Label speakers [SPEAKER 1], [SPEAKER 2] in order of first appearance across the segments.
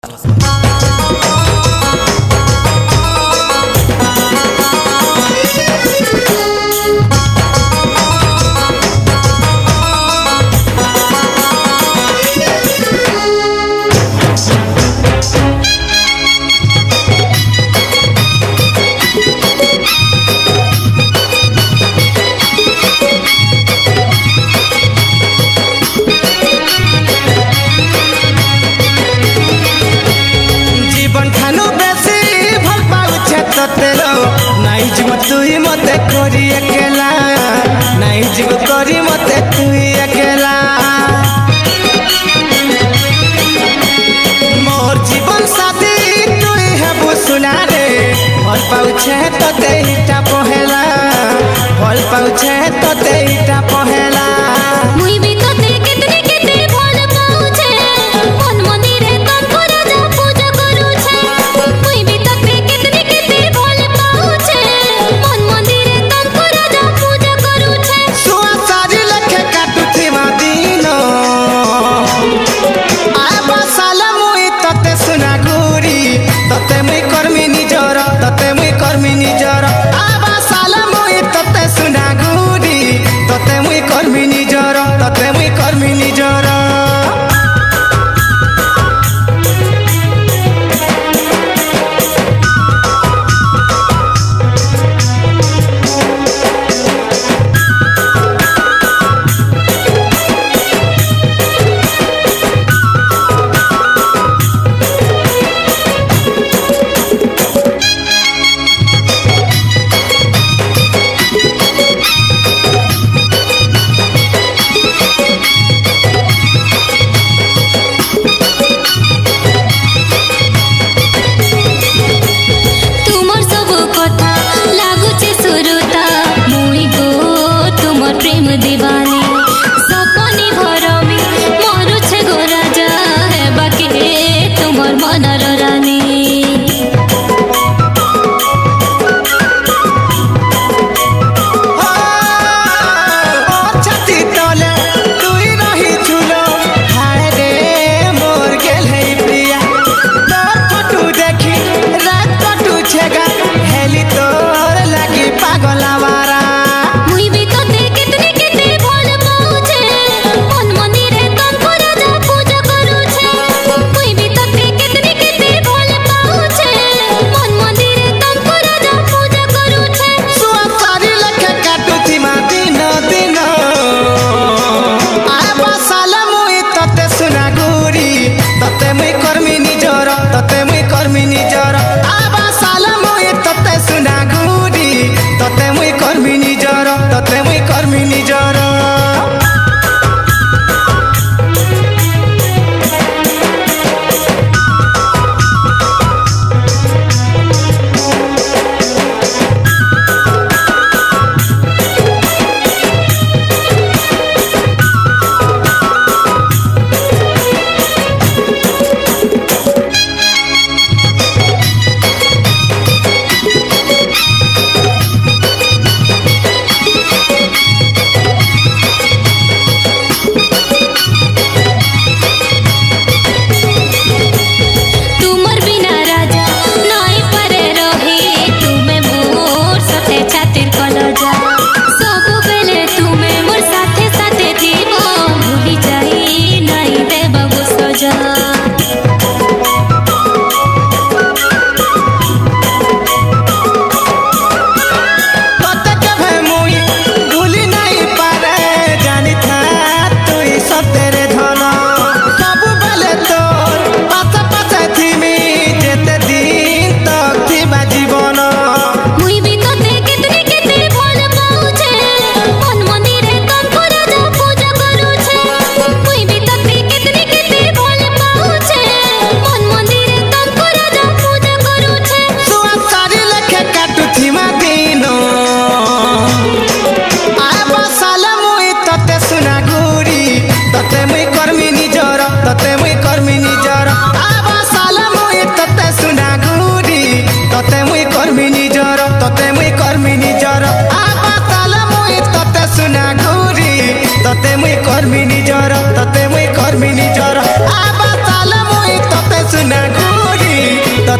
[SPEAKER 1] पाउछे तो तेईटा पहेला फल पाउछे तो तेईटा पहेला
[SPEAKER 2] मुई भी तो ते कितने कितने फल पाउछे मन मंदिरे तुमको राजा पूजा करूछे मुई भी तो ते कितने कितने फल पाउछे मन मंदिरे तुमको राजा पूजा करूछे
[SPEAKER 1] सुआ सारी लखे काटुथि मादिनो आ बसाला मुई तते सुना गुरी तते मुई कर्मी निजर तते मुई कर्मी निजर आ बसाला मुई तते सुना गुरी तते मुई कर्मी निजर तते मुई कर्मी निजर
[SPEAKER 2] दीवानी सपनी भर में मरुछे गो राजा है बाकी तुमर मनर रानी
[SPEAKER 1] कितने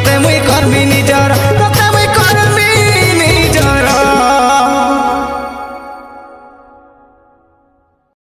[SPEAKER 1] तते मुई करमी